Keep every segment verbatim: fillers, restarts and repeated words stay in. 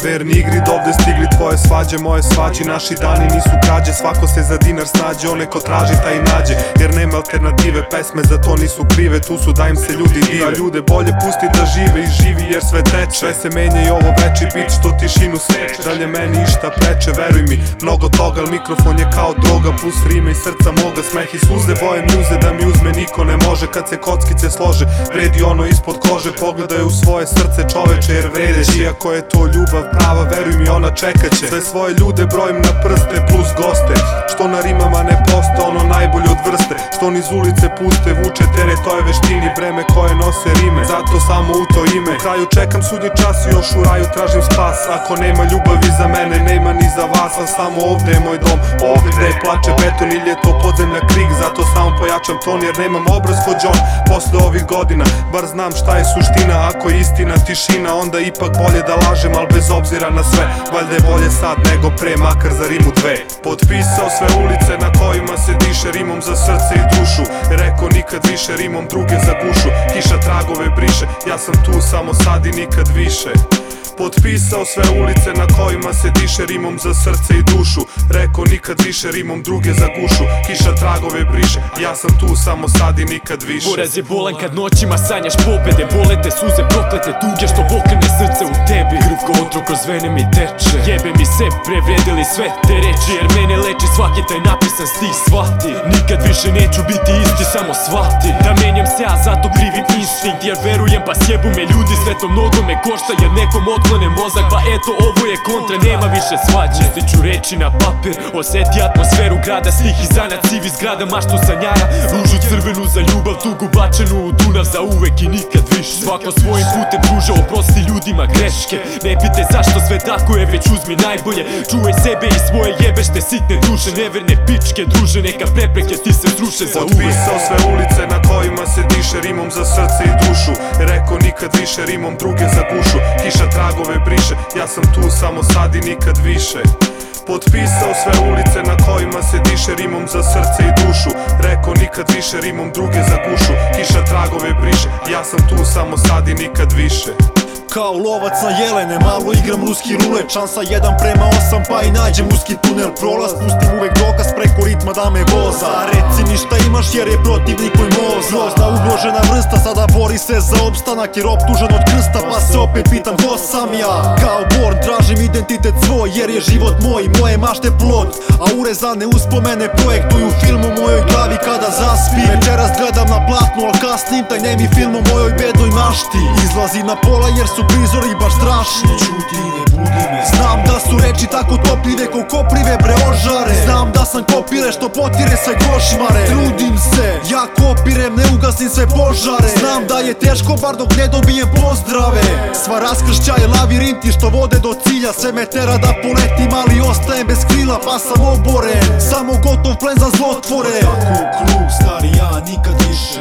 Verni igri dovde stigli tvoje svađe, moje svađi. Naši dani nisu krađe, svako se za dinar snađe. One ko traži taj nađe, jer nema alternative. Pesme za to nisu krive, tu su da im se ljudi dive. Ljude bolje pusti da žive i živi jer sve teče. Sve se menja i ovo veći bit što tišinu seče. Dalje meni išta preče, veruj mi, mnogo toga. Al mikrofon je kao droga, plus rime iz srca moga. Smeh i suze, boje muze da mi uzme niko ne može. Kad se kockice slože, vredi ono ispod kože. Pogledaj u svoje srce čoveče jer vredeš. Iako je to ljubav prava, veruj mi ona čekaće. Sve svoje ljude brojim na prste plus goste. Što na rimama ne poste, ono najbolje od vrste. Što niz ulice puste, vuče teret toj veštini. Breme koje nose rime, zato samo u to ime. U kraju čekam sudnji čas i još u raju tražim spas. Ako nema ljubavi za mene, nema ni za vas. A samo ovde je moj dom, ovde gde plače beton ili je to podzemlja krik. Zato samo pojačam ton jer nemam obraz ko John. Posle ovih godina, bar znam šta je suština. Ako je istina tišina, onda ipak bolje da lažem. Al bez obzira na sve, valjda je bolje sad nego pre, makar za rimu dve. Potpisao sve ulice na kojima se diše rimom za srce i dušu. Rekao nikad više, rimom druge za gušu. Kiša tragove briše, ja sam tu samo sad i nikad više. Potpisao sve ulice na kojima se diše rimom za srce i dušu. Rekao nikad više, rimom druge za gušu. Kiša tragove briše, ja sam tu samo sad i nikad više. Poraz je bolan kad noćima sanjaš pobede. Bole te suze proklete tuge što pokrene srce u tebi. Krv ko otrov kroz vene mi teče. Jebe mi se, prevredili sve te reči. Jer mene leči svaki taj napisan stih. Shvati, nikad više neću biti isti, samo shvati da menjam se, a zato krivim instinkt. Jer verujem pa sjebu me ljudi, sve to mnogo me košta. Jer nekom otklone mozak, pa eto ovo je kontra, nema više svađe. Stiću reči na papir, oseti atmosferu grada. Stih i zanat, sivi zgrada, maštu sanjara. Ružu crvenu za ljubav, tugu bačenu u Dunav za uvek i nikad više. Svako svojim putem druže, oprosti ljudima greške. Ne pite zašto sve tako je, već uzmi najbolje. Čuvaj sebe i svoje jebešte sitne duše. Neverne pičke druže, neka prepreke ti se sruše za uvek. Potpisao sve ulice na kojima se diše rimom za srce i dušu. Rekao nikad više, rimom druge za gušu. Kiša tragove briše, ja sam tu samo sad i nikad više. Potpisao sve ulice na kojima se diše rimom za srce i dušu. Rekao nikad više, rimom druge za gušu. Kiša tragove briše, ja sam tu samo sad i nikad više. Kao lovac na jelene, malo igram ruski rulet. Šansa jedan prema osam, pa i nađem uski tunel. Prolaz, pustim uvek dokaz preko ritma da me voza. Reci mi šta imaš jer je protivnik moj moza. Grozna ugrožena vrsta, sada bori se za opstanak. Jer optužen od krsta, pa se opet pitam ko sam ja. Kao Born tražim identitet svoj, jer je život moj, moje mašte plod. A urezane uspomene projektuju film u mojoj glavi kada zaspim. Večeras gledam na platnu, al kasnim taj nemi film o mojoj bedoj mašti. Izlazi na pola jer su prizori baš strašni. Čuti, ne budi me. Znam da su reči tako topljive ko koprive bre ožare. Znam da sam kopire što potire sve košmare. Trudim se, ja kopirem, ne ugasim sve požare. Znam da je teško bar dok ne dobijem pozdrave. Sva raskršća je lavirinti što vode do cilja. Sve me tera da poletim ali ostajem bez krila, pa sam oboren. Samo gotov plen za zlotvore. Tako krug stari, ja nikad više.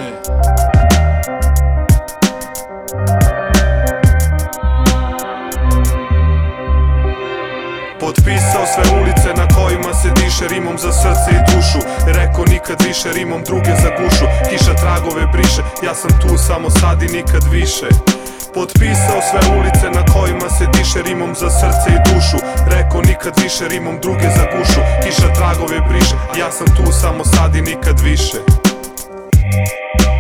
Potpisao sve ulice na kojima se diše rimom za srce i dušu. Rekao nikad više, rimom druge za gušu. Kiša tragove briše, ja sam tu samo sad i nikad više. Potpisao sve ulice na kojima se diše rimom za srce i dušu. Rekao nikad više, rimom druge za gušu. Kiša tragove briše, ja sam tu samo sad i nikad više.